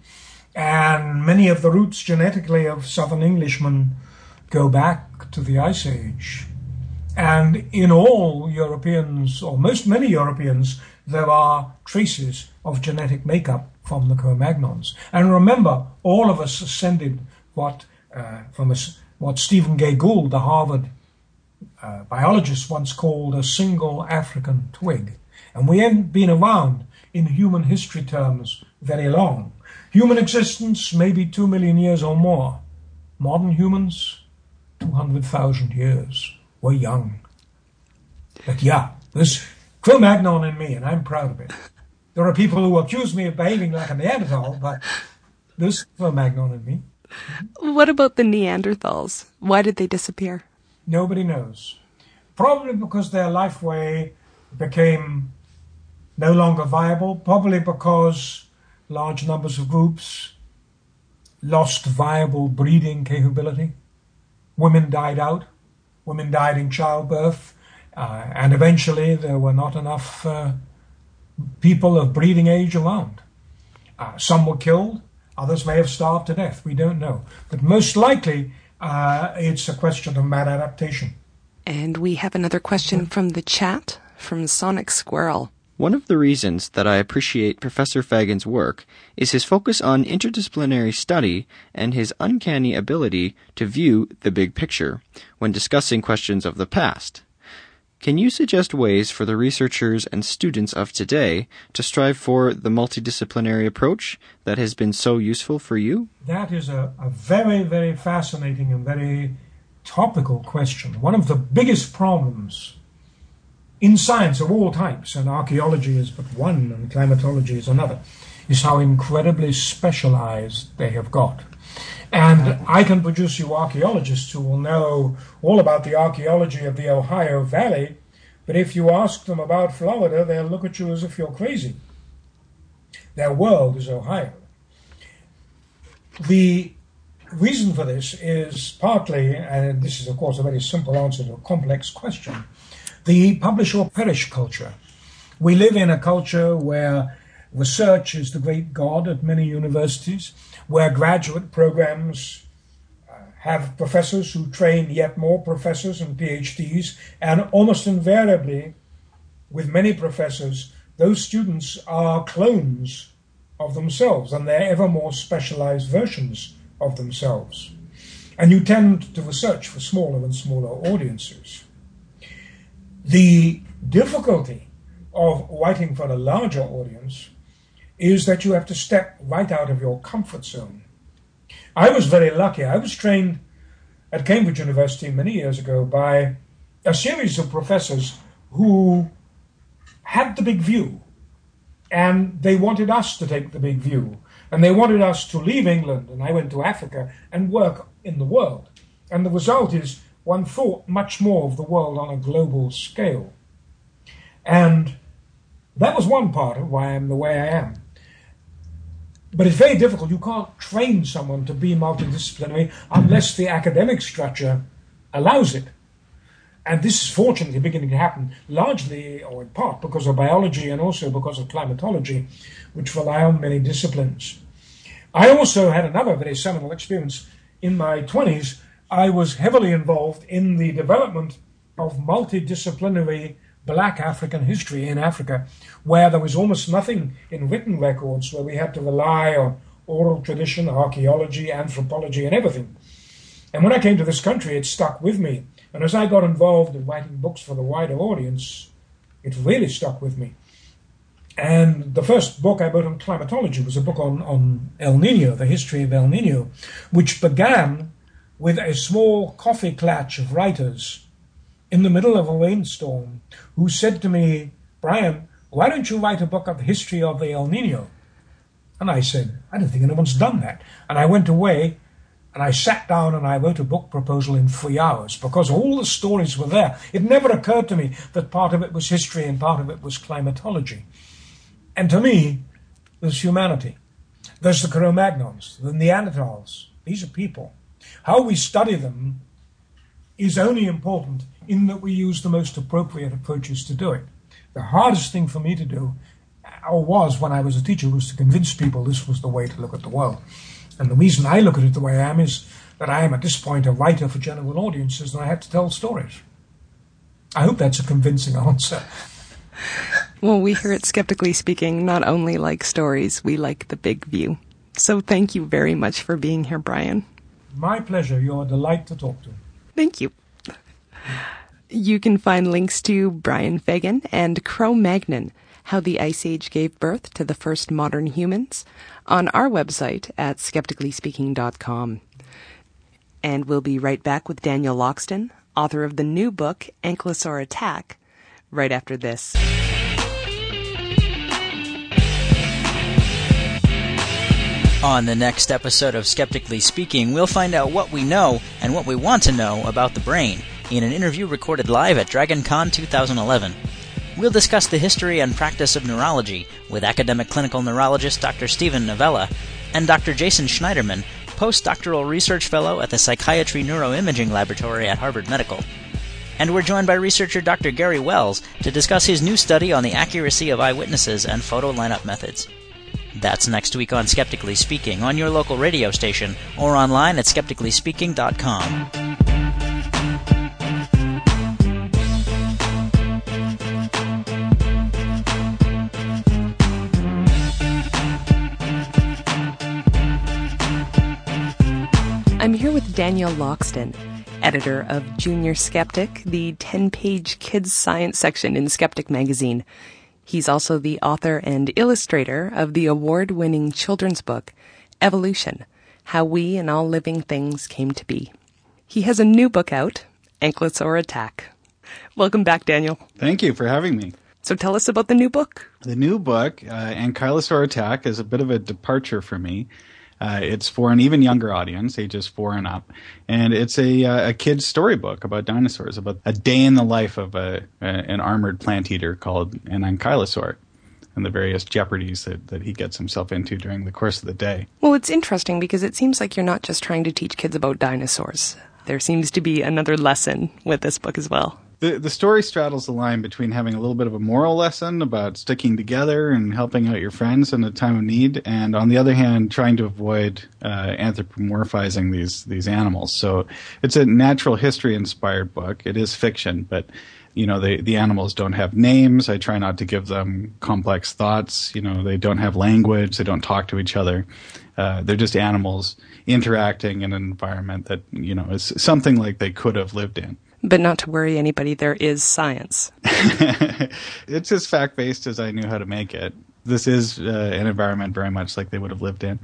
and many of the roots genetically of southern Englishmen go back to the Ice Age. And in all Europeans, or many Europeans, there are traces of genetic makeup from the Cro-Magnons. And remember, all of us ascended from what Stephen Gay Gould, the Harvard biologist, once called a single African twig. And we haven't been around in human history terms very long. Human existence, maybe 2 million years or more. Modern humans, 200,000 years. We're young. But yeah, this Cro-Magnon in me, and I'm proud of it. There are people who accuse me of behaving like a Neanderthal, but this Cro-Magnon in me. What about the Neanderthals? Why did they disappear? Nobody knows. Probably because their life way became no longer viable. Probably because large numbers of groups lost viable breeding capability. Women died out. Women died in childbirth. And eventually there were not enough people of breeding age around. Some were killed. Others may have starved to death. We don't know. But most likely, it's a question of maladaptation. And we have another question from the chat, from Sonic Squirrel. One of the reasons that I appreciate Professor Fagan's work is his focus on interdisciplinary study and his uncanny ability to view the big picture when discussing questions of the past. Can you suggest ways for the researchers and students of today to strive for the multidisciplinary approach that has been so useful for you? That is a very, very fascinating and very topical question. One of the biggest problems in science of all types, and archaeology is but one and climatology is another, is how incredibly specialized they have got. And I can produce you archaeologists who will know all about the archaeology of the Ohio Valley, but if you ask them about Florida, they'll look at you as if you're crazy. Their world is Ohio. The reason for this is partly, and this is of course a very simple answer to a complex question, the publish or perish culture. We live in a culture where research is the great god at many universities, where graduate programs have professors who train yet more professors and PhDs, and almost invariably, with many professors, those students are clones of themselves, and they're ever more specialized versions of themselves. And you tend to research for smaller and smaller audiences. The difficulty of writing for a larger audience is that you have to step right out of your comfort zone. I was very lucky. I was trained at Cambridge University many years ago by a series of professors who had the big view. And they wanted us to take the big view. And they wanted us to leave England, and I went to Africa, and work in the world. And the result is one thought much more of the world on a global scale. And that was one part of why I'm the way I am. But it's very difficult. You can't train someone to be multidisciplinary unless the academic structure allows it. And this is fortunately beginning to happen largely, or in part, because of biology and also because of climatology, which rely on many disciplines. I also had another very seminal experience. In my 20s, I was heavily involved in the development of multidisciplinary Black African history in Africa, where there was almost nothing in written records, where we had to rely on oral tradition, archaeology, anthropology, and everything. And when I came to this country, it stuck with me. And as I got involved in writing books for the wider audience, it really stuck with me. And the first book I wrote on climatology was a book on El Nino, the history of El Nino, which began with a small coffee klatch of writers in the middle of a rainstorm who said to me, "Brian, why don't you write a book of the history of the El Nino?" And I said, "I don't think anyone's done that." And I went away and I sat down and I wrote a book proposal in 3 hours because all the stories were there. It never occurred to me that part of it was history and part of it was climatology. And to me, there's humanity. There's the Cro-Magnons, the Neanderthals. These are people. How we study them is only important in that we use the most appropriate approaches to do it. The hardest thing for me to do, or was when I was a teacher, was to convince people this was the way to look at the world. And the reason I look at it the way I am is that I am at this point a writer for general audiences and I have to tell stories. I hope that's a convincing answer. Well, we here at Skeptically Speaking not only like stories, we like the big view. So thank you very much for being here, Brian. My pleasure. You're a delight to talk to. Thank you. You can find links to Brian Fagan and Cro-Magnon, How the Ice Age Gave Birth to the First Modern Humans, on our website at skepticallyspeaking.com. And we'll be right back with Daniel Loxton, author of the new book, Ankylosaur Attack, right after this. On the next episode of Skeptically Speaking, we'll find out what we know and what we want to know about the brain in an interview recorded live at DragonCon 2011. We'll discuss the history and practice of neurology with academic clinical neurologist Dr. Stephen Novella and Dr. Jason Schneiderman, postdoctoral research fellow at the Psychiatry Neuroimaging Laboratory at Harvard Medical. And we're joined by researcher Dr. Gary Wells to discuss his new study on the accuracy of eyewitnesses and photo lineup methods. That's next week on Skeptically Speaking on your local radio station or online at skepticallyspeaking.com. I'm here with Daniel Loxton, editor of Junior Skeptic, the 10-page kids science section in Skeptic magazine. He's also the author and illustrator of the award-winning children's book, Evolution, How We and All Living Things Came to Be. He has a new book out, Ankylosaur Attack. Welcome back, Daniel. Thank you for having me. So tell us about the new book. The new book, Ankylosaur Attack, is a bit of a departure for me. It's for an even younger audience, ages 4 and up, and it's a kid's storybook about dinosaurs, about a day in the life of an armored plant eater called an ankylosaur, and the various jeopardies that he gets himself into during the course of the day. Well, it's interesting because it seems like you're not just trying to teach kids about dinosaurs. There seems to be another lesson with this book as well. The story straddles the line between having a little bit of a moral lesson about sticking together and helping out your friends in a time of need, and on the other hand, trying to avoid anthropomorphizing these animals. So it's a natural history-inspired book. It is fiction, but the animals don't have names. I try not to give them complex thoughts. They don't have language. They don't talk to each other. They're just animals interacting in an environment that is something like they could have lived in. But not to worry anybody, there is science. It's as fact-based as I knew how to make it. This is an environment very much like they would have lived in.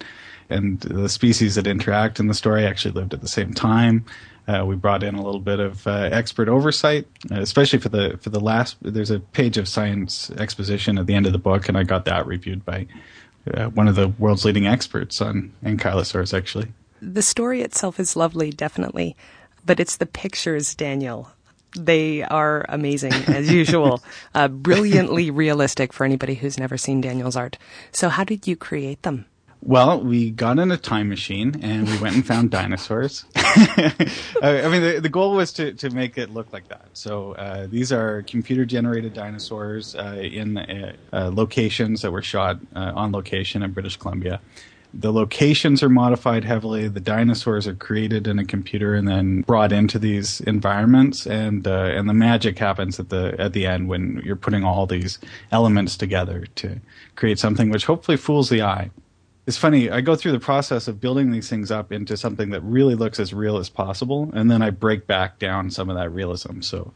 and the species that interact in the story actually lived at the same time. We brought in a little bit of expert oversight, especially for the last. There's a page of science exposition at the end of the book, and I got that reviewed by one of the world's leading experts on ankylosaurs, actually. The story itself is lovely, definitely, but it's the pictures, Daniel. They are amazing, as usual. Brilliantly realistic for anybody who's never seen Daniel's art. So how did you create them? Well, we got in a time machine and we went and found dinosaurs. I mean, the goal was to make it look like that. So these are computer-generated dinosaurs in locations that were shot on location in British Columbia. The locations are modified heavily. The dinosaurs are created in a computer and then brought into these environments, and the magic happens at the end when you're putting all these elements together to create something which hopefully fools the eye. It's funny, I go through the process of building these things up into something that really looks as real as possible, and then I break back down some of that realism. So,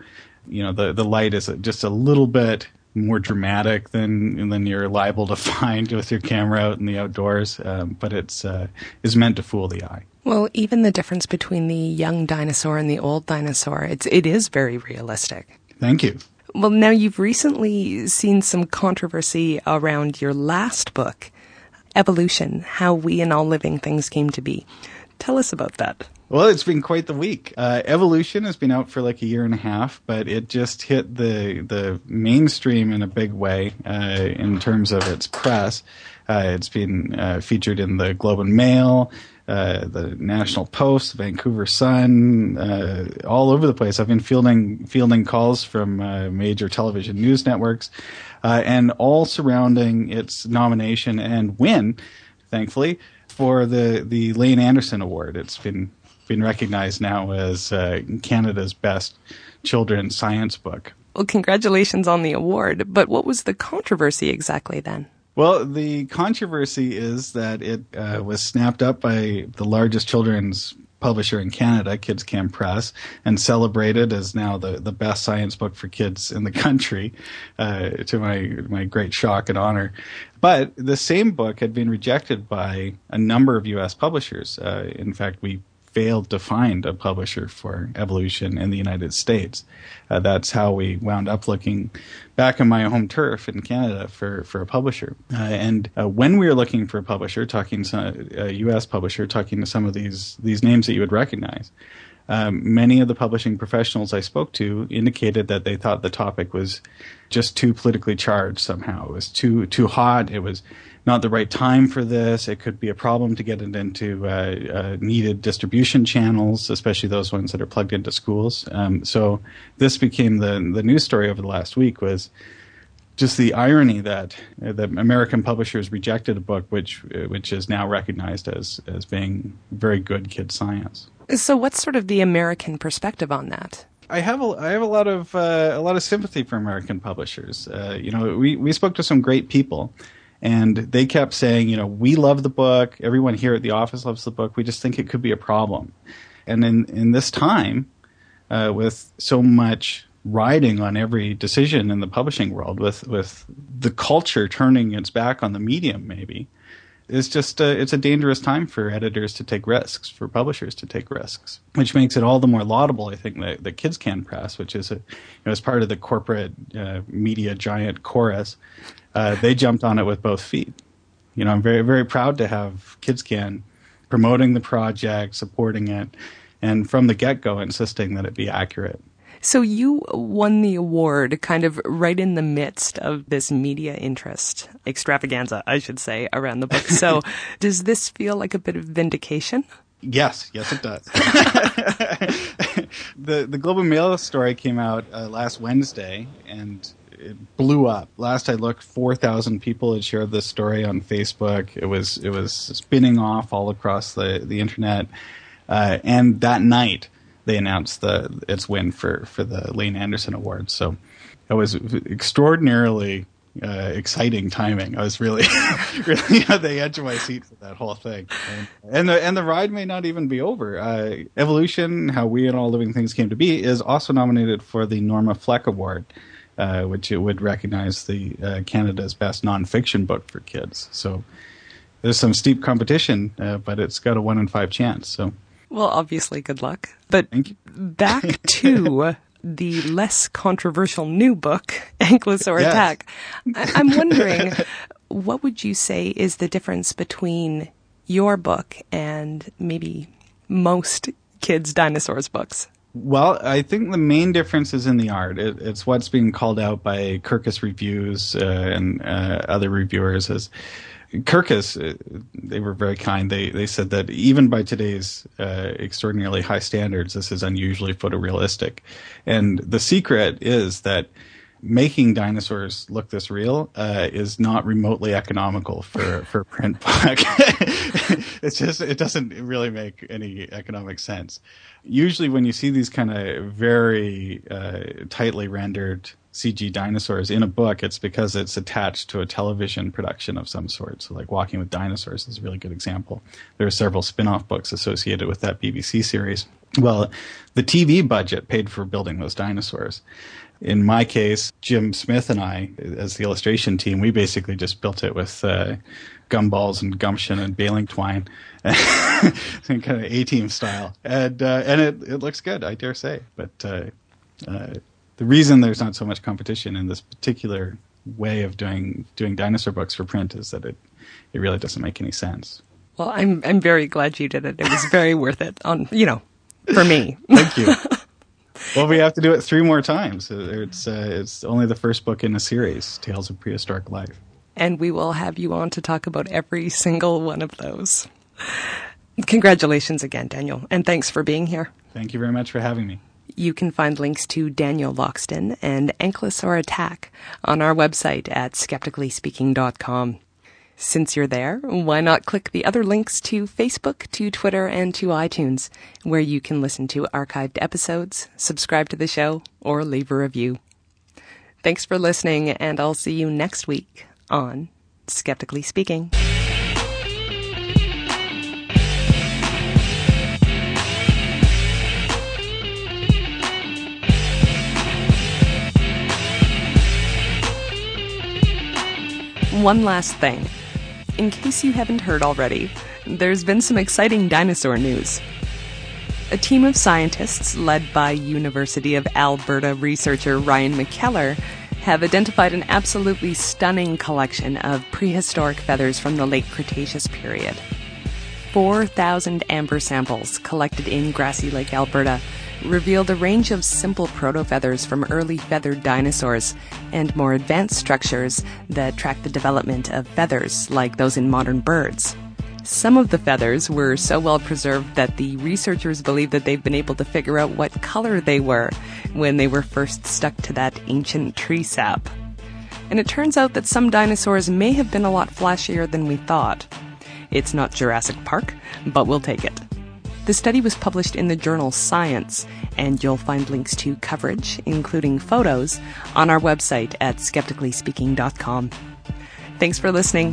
the light is just a little bit more dramatic than you're liable to find with your camera out in the outdoors, but it's meant to fool the eye. Well, even the difference between the young dinosaur and the old dinosaur, it is very realistic. Thank you. Well, now you've recently seen some controversy around your last book, Evolution, How We and All Living Things Came to Be. Tell us about that. Well, it's been quite the week. Evolution has been out for like a year and a half, but it just hit the mainstream in a big way in terms of its press. It's been featured in the Globe and Mail, the National Post, the Vancouver Sun, all over the place. I've been fielding calls from major television news networks, and all surrounding its nomination and win, thankfully, for the Lane Anderson Award. It's been recognized now as Canada's best children's science book. Well, congratulations on the award, but what was the controversy exactly then? Well, the controversy is that it was snapped up by the largest children's publisher in Canada, Kids Can Press, and celebrated as now the best science book for kids in the country, to my great shock and honor. But the same book had been rejected by a number of U.S. publishers. In fact, we failed to find a publisher for Evolution in the United States. That's how we wound up looking back on my home turf in Canada for a publisher. And when we were looking for a publisher, a U.S. publisher, talking to some of these names that you would recognize, many of the publishing professionals I spoke to indicated that they thought the topic was just too politically charged somehow. It was too hot. It was not the right time for this. It could be a problem to get it into needed distribution channels, especially those ones that are plugged into schools. So this became the news story over the last week, was just the irony that American publishers rejected a book which is now recognized as being very good kid science. So what's sort of the American perspective on that? I have a lot of sympathy for American publishers. We spoke to some great people, and they kept saying, we love the book. Everyone here at the office loves the book. We just think it could be a problem. And in this time, with so much riding on every decision in the publishing world, with the culture turning its back on the medium, maybe, it's just it's a dangerous time for editors to take risks, for publishers to take risks, which makes it all the more laudable, I think, that Kids Can Press, which is as part of the corporate media giant Chorus, they jumped on it with both feet. I'm very, very proud to have Kids Can promoting the project, supporting it, and from the get-go insisting that it be accurate. So you won the award kind of right in the midst of this media interest, extravaganza, I should say, around the book. So does this feel like a bit of vindication? Yes, it does. The Globe and Mail story came out last Wednesday, and it blew up. Last I looked, 4,000 people had shared this story on Facebook. It was spinning off all across the internet, and that night they announced its win for the Lane Anderson Award. So it was extraordinarily exciting timing. I was really at the edge of my seat for that whole thing. And the ride may not even be over. Evolution, How We and All Living Things Came to Be, is also nominated for the Norma Fleck Award, which it would recognize the Canada's best nonfiction book for kids. So there's some steep competition, but it's got a 1 in 5 chance. So, well, obviously, good luck. But thank you. Back to the less controversial new book, Ankylosaur Attack. I'm wondering, what would you say is the difference between your book and maybe most kids' dinosaurs books? Well, I think the main difference is in the art. It's what's being called out by Kirkus Reviews and other reviewers as Kirkus. They were very kind. They said that even by today's extraordinarily high standards, this is unusually photorealistic. And the secret is that making dinosaurs look this real is not remotely economical for a print book. It doesn't really make any economic sense. Usually when you see these kind of very tightly rendered CG dinosaurs in a book, it's because it's attached to a television production of some sort. So like Walking with Dinosaurs is a really good example. There are several spin-off books associated with that BBC series. Well, the TV budget paid for building those dinosaurs. In my case, Jim Smith and I, as the illustration team, we basically just built it with gumballs and gumption and baling twine, kind of A-team style, and it looks good, I dare say. But the reason there's not so much competition in this particular way of doing dinosaur books for print is that it really doesn't make any sense. Well, I'm very glad you did it. It was very worth it. For me. Thank you. Well, we have to do it 3 more times. It's only the first book in a series, Tales of Prehistoric Life. And we will have you on to talk about every single one of those. Congratulations again, Daniel, and thanks for being here. Thank you very much for having me. You can find links to Daniel Loxton and Ankylosaur Attack on our website at skepticallyspeaking.com. Since you're there, why not click the other links to Facebook, to Twitter, and to iTunes, where you can listen to archived episodes, subscribe to the show, or leave a review. Thanks for listening, and I'll see you next week on Skeptically Speaking. One last thing. In case you haven't heard already, there's been some exciting dinosaur news. A team of scientists, led by University of Alberta researcher Ryan McKellar, have identified an absolutely stunning collection of prehistoric feathers from the late Cretaceous period. 4,000 amber samples collected in Grassy Lake, Alberta, revealed a range of simple proto-feathers from early feathered dinosaurs and more advanced structures that track the development of feathers like those in modern birds. Some of the feathers were so well preserved that the researchers believe that they've been able to figure out what color they were when they were first stuck to that ancient tree sap. And it turns out that some dinosaurs may have been a lot flashier than we thought. It's not Jurassic Park, but we'll take it. The study was published in the journal Science, and you'll find links to coverage, including photos, on our website at skepticallyspeaking.com. Thanks for listening.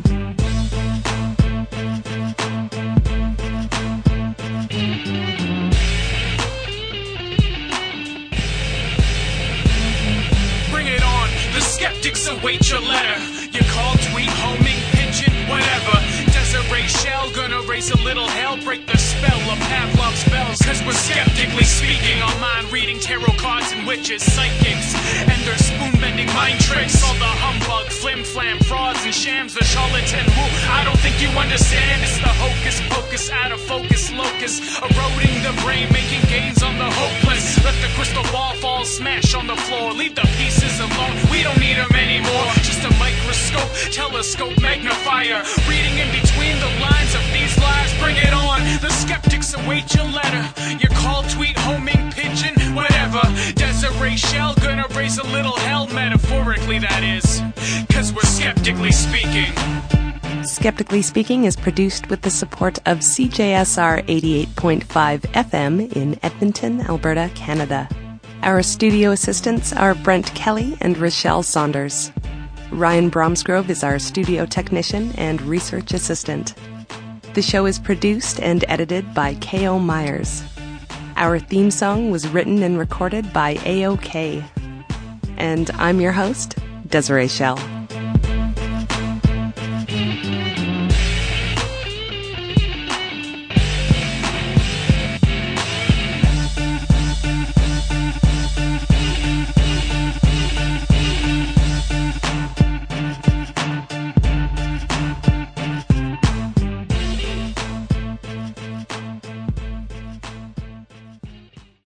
Bring it on, the skeptics await your letter. Your call, tweet, homing, pigeon, whatever. Desiree Shell, gonna raise a little hell, break the spell of Pavlov's spells. Cause we're skeptically speaking, our mind reading tarot cards and witches, psychics, and their spoon-bending mind tricks. All the humbug, flim-flam, frauds and shams, the charlatan woo. I don't think you understand, it's the hocus pocus, out of focus locus, eroding the brain, making gains on the hopeless. Let the crystal ball fall, smash on the floor, leave the pieces alone, we don't need them anymore. Just a microscope, telescope, magnifier, reading in between the lines of these lies. Bring it on, the skeptics await your letter. Your call, tweet, homing, pigeon, whatever. Desiree Shell, gonna raise a little hell, metaphorically that is. Cause we're skeptically speaking. Skeptically Speaking is produced with the support of CJSR 88.5 FM in Edmonton, Alberta, Canada. Our studio assistants are Brent Kelly and Rochelle Saunders. Ryan Bromsgrove is our studio technician and research assistant. The show is produced and edited by K.O. Myers. Our theme song was written and recorded by AOK. And I'm your host, Desiree Shell.